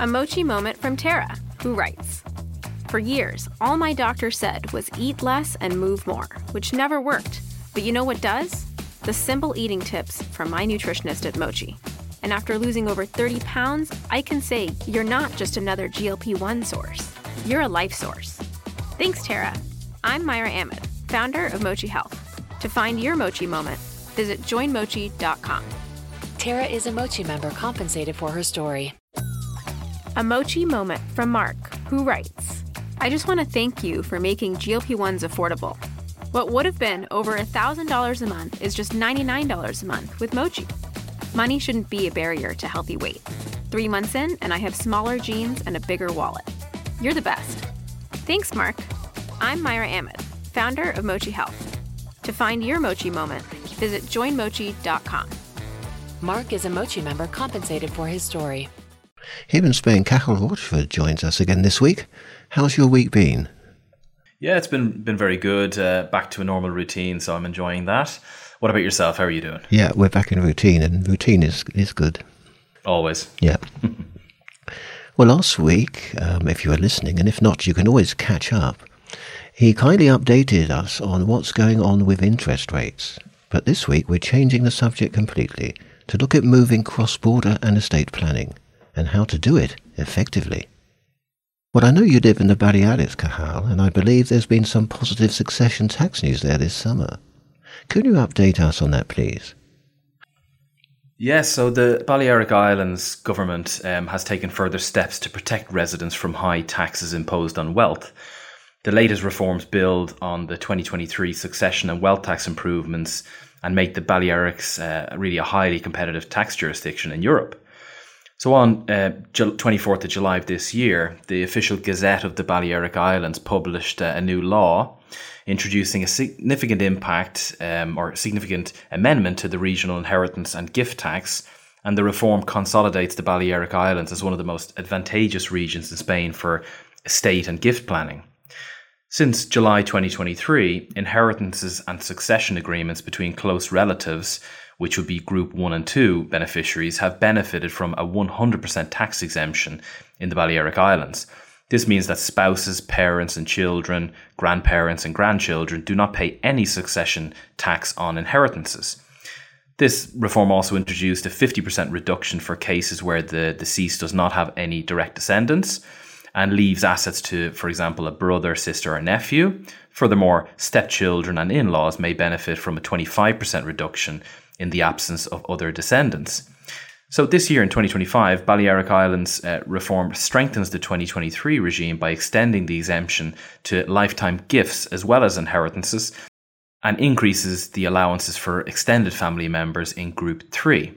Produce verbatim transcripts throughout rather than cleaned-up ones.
A mochi moment from Tara, who writes, "For years, all my doctor said was eat less and move more, which never worked. But you know what does? The simple eating tips from my nutritionist at Mochi. And after losing over thirty pounds, I can say you're not just another G L P one source. You're a life source." Thanks, Tara. I'm Myra Ahmed, founder of Mochi Health. To find your Mochi moment, visit join mochi dot com. Tara is a Mochi member compensated for her story. A Mochi moment from Mark, who writes, "I just want to thank you for making G L P ones affordable. What would have been over one thousand dollars a month is just ninety-nine dollars a month with Mochi. Money shouldn't be a barrier to healthy weight. Three months in, and I have smaller jeans and a bigger wallet. You're the best." Thanks, Mark. I'm Myra Ahmed, founder of Mochi Health. To find your Mochi moment, visit join mochi dot com. Mark is a Mochi member compensated for his story. Here in Spain, Cathal Rochford joins us again this week. How's your week been? Yeah, it's been been very good. Uh, back to a normal routine, so I'm enjoying that. What about yourself? How are you doing? Yeah, we're back in routine, and routine is is good. Always. Yeah. Well, last week, um, if you were listening, and if not, you can always catch up, he kindly updated us on what's going on with interest rates. But this week, we're changing the subject completely to look at moving cross-border and estate planning, and how to do it effectively. Well, I know you live in the Balearics, Cathal, and I believe there's been some positive succession tax news there this summer. Could you update us on that, please? Yes, so the Balearic Islands government um, has taken further steps to protect residents from high taxes imposed on wealth. The latest reforms build on the twenty twenty-three succession and wealth tax improvements and make the Balearics uh, really a highly competitive tax jurisdiction in Europe. So on uh, twenty-fourth of July of this year, the official Gazette of the Balearic Islands published uh, a new law introducing a significant impact um, or significant amendment to the regional inheritance and gift tax, and the reform consolidates the Balearic Islands as one of the most advantageous regions in Spain for estate and gift planning. Since July twenty twenty-three, inheritances and succession agreements between close relatives, which would be Group one and two beneficiaries, have benefited from a one hundred percent tax exemption in the Balearic Islands. This means that spouses, parents and children, grandparents and grandchildren do not pay any succession tax on inheritances. This reform also introduced a fifty percent reduction for cases where the deceased does not have any direct descendants and leaves assets to, for example, a brother, sister or nephew. Furthermore, stepchildren and in-laws may benefit from a twenty-five percent reduction in the absence of other descendants. So this year in twenty twenty-five, Balearic Islands uh, reform strengthens the twenty twenty-three regime by extending the exemption to lifetime gifts as well as inheritances, and increases the allowances for extended family members in Group three.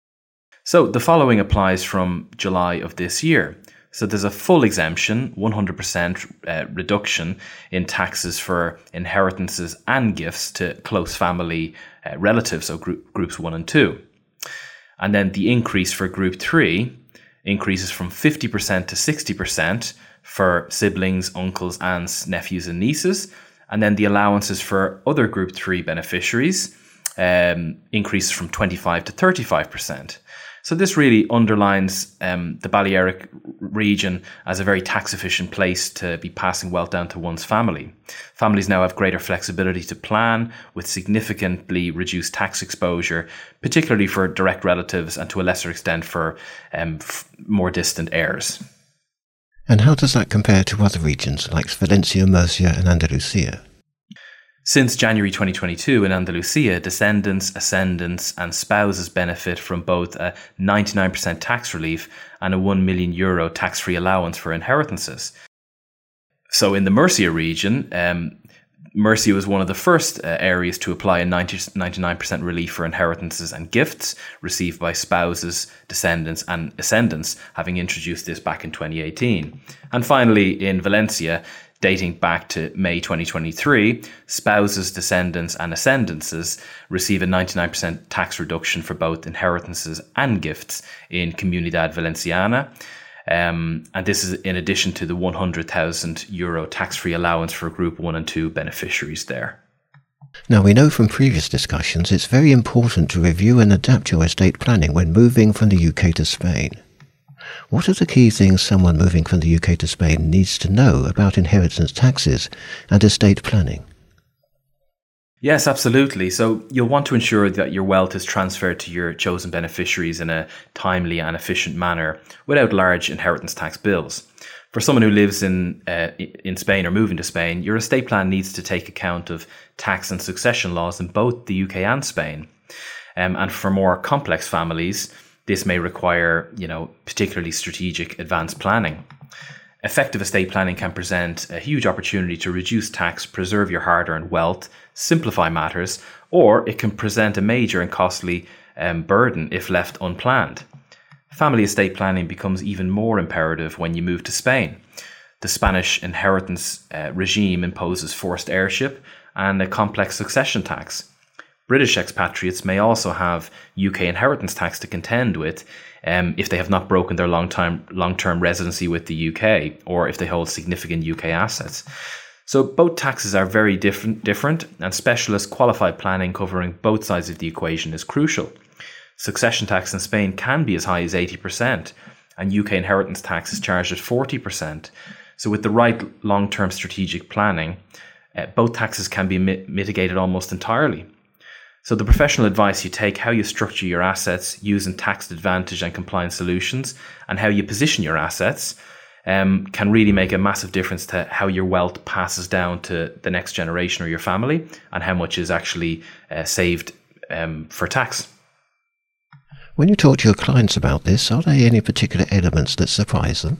So the following applies from July of this year. So there's a full exemption, one hundred percent uh, reduction in taxes for inheritances and gifts to close family uh, relatives, so group, groups one and two. And then the increase for Group three increases from fifty percent to sixty percent for siblings, uncles, aunts, nephews and nieces. And then the allowances for other Group three beneficiaries um, increases from twenty-five to thirty-five percent. So this really underlines um, the Balearic region as a very tax-efficient place to be passing wealth down to one's family. Families now have greater flexibility to plan with significantly reduced tax exposure, particularly for direct relatives and to a lesser extent for um, f- more distant heirs. And how does that compare to other regions like Valencia, Murcia and Andalusia? Since January twenty twenty-two in Andalusia, descendants, ascendants and spouses benefit from both a ninety-nine percent tax relief and a one million euro tax-free allowance for inheritances. So in the Murcia region, um, Murcia was one of the first uh, areas to apply a ninety, ninety-nine percent relief for inheritances and gifts received by spouses, descendants and ascendants, having introduced this back in twenty eighteen. And finally, in Valencia, dating back to May twenty twenty-three, spouses, descendants and ascendances receive a ninety-nine percent tax reduction for both inheritances and gifts in Comunidad Valenciana. Um, and this is in addition to the one hundred thousand euro tax-free allowance for Group one and two beneficiaries there. Now, we know from previous discussions it's very important to review and adapt your estate planning when moving from the U K to Spain. What are the key things someone moving from the U K to Spain needs to know about inheritance taxes and estate planning? Yes, absolutely. So you'll want to ensure that your wealth is transferred to your chosen beneficiaries in a timely and efficient manner without large inheritance tax bills. For someone who lives in uh, in Spain or moving to Spain, your estate plan needs to take account of tax and succession laws in both the U K and Spain. Um, and for more complex families, this may require, you know, particularly strategic advanced planning. Effective estate planning can present a huge opportunity to reduce tax, preserve your hard-earned wealth, simplify matters, or it can present a major and costly um, burden if left unplanned. Family estate planning becomes even more imperative when you move to Spain. The Spanish inheritance uh, regime imposes forced heirship and a complex succession tax. British expatriates may also have U K inheritance tax to contend with um, if they have not broken their long-time, long-term residency with the U K or if they hold significant U K assets. So both taxes are very different, different, and specialist qualified planning covering both sides of the equation is crucial. Succession tax in Spain can be as high as eighty percent, and U K inheritance tax is charged at forty percent. So with the right long-term strategic planning, uh, both taxes can be mi- mitigated almost entirely. So the professional advice you take, how you structure your assets using tax advantage and compliance solutions, and how you position your assets um, can really make a massive difference to how your wealth passes down to the next generation or your family, and how much is actually uh, saved um, for tax. When you talk to your clients about this, are there any particular elements that surprise them?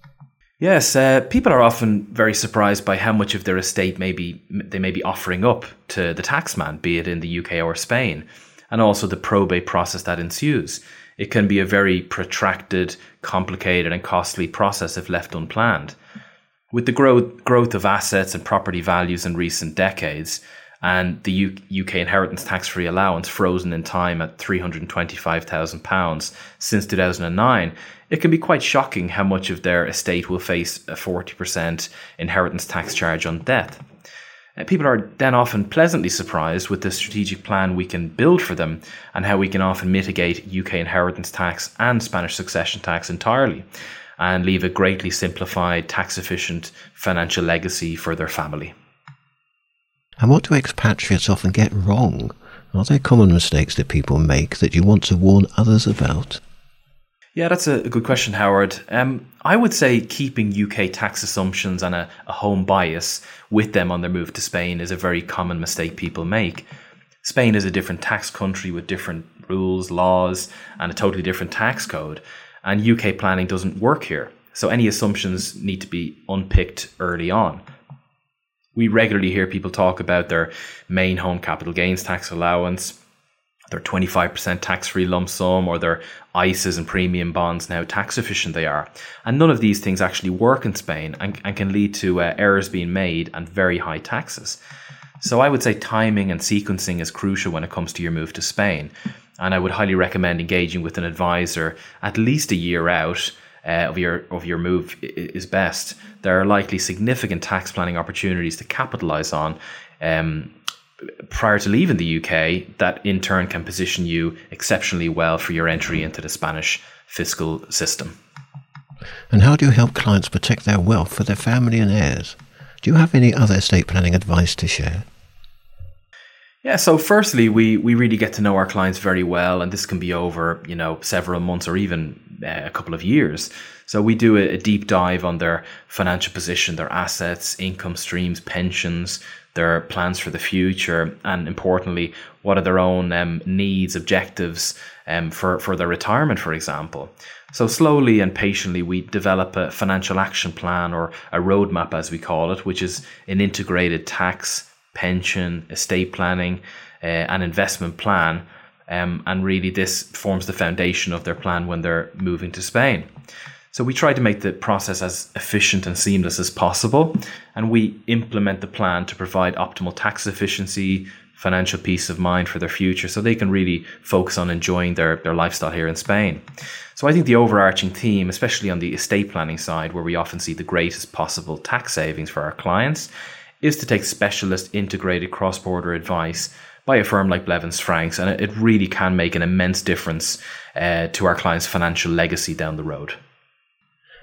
Yes, uh, people are often very surprised by how much of their estate may be, they may be offering up to the taxman, be it in the U K or Spain, and also the probate process that ensues. It can be a very protracted, complicated and costly process if left unplanned. With the growth, growth of assets and property values in recent decades, and the U- UK inheritance tax-free allowance frozen in time at three hundred twenty-five thousand pounds since two thousand nine, it can be quite shocking how much of their estate will face a forty percent inheritance tax charge on death. People are then often pleasantly surprised with the strategic plan we can build for them and how we can often mitigate U K inheritance tax and Spanish succession tax entirely and leave a greatly simplified, tax-efficient financial legacy for their family. And what do expatriates often get wrong? Are there common mistakes that people make that you want to warn others about? Yeah, that's a good question, Howard. Um, I would say keeping U K tax assumptions and a, a home bias with them on their move to Spain is a very common mistake people make. Spain is a different tax country with different rules, laws, and a totally different tax code. And U K planning doesn't work here. So any assumptions need to be unpicked early on. We regularly hear people talk about their main home capital gains tax allowance, their twenty-five percent tax-free lump sum, or their I S As and premium bonds, now tax efficient they are. And none of these things actually work in Spain and, and can lead to uh, errors being made and very high taxes. So I would say timing and sequencing is crucial when it comes to your move to Spain. And I would highly recommend engaging with an advisor at least a year out Uh, of your of your move is best. There are likely significant tax planning opportunities to capitalize on um, prior to leaving the U K that in turn can position you exceptionally well for your entry into the Spanish fiscal system. And how do you help clients protect their wealth for their family and heirs? Do you have any other estate planning advice to share? Yeah, so firstly, we, we really get to know our clients very well, and this can be over, you know, several months or even uh, a couple of years. So we do a, a deep dive on their financial position, their assets, income streams, pensions, their plans for the future, and importantly, what are their own um, needs, objectives um, for, for their retirement, for example. So slowly and patiently, we develop a financial action plan, or a roadmap as we call it, which is an integrated tax, pension, estate planning, uh, and investment plan. Um, and really this forms the foundation of their plan when they're moving to Spain. So we try to make the process as efficient and seamless as possible. And we implement the plan to provide optimal tax efficiency, financial peace of mind for their future, so they can really focus on enjoying their, their lifestyle here in Spain. So I think the overarching theme, especially on the estate planning side, where we often see the greatest possible tax savings for our clients, is to take specialist integrated cross-border advice by a firm like Blevins Franks, and it really can make an immense difference uh, to our clients' financial legacy down the road.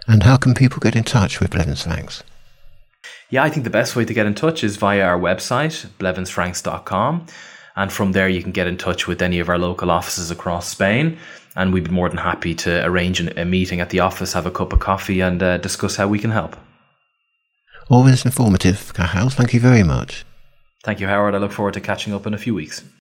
And how can people get in touch with Blevins Franks? Yeah, I think the best way to get in touch is via our website, blevins franks dot com. And from there, you can get in touch with any of our local offices across Spain. And we'd be more than happy to arrange a meeting at the office, have a cup of coffee, and uh, discuss how we can help. Always informative, Cathal. Thank you very much. Thank you, Howard. I look forward to catching up in a few weeks.